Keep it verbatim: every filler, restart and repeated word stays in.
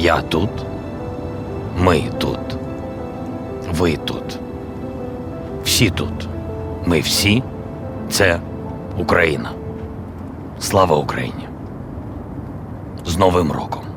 Я тут, ми тут, ви тут. Всі тут. Ми всі – це Україна. Слава Україні! З Новим роком!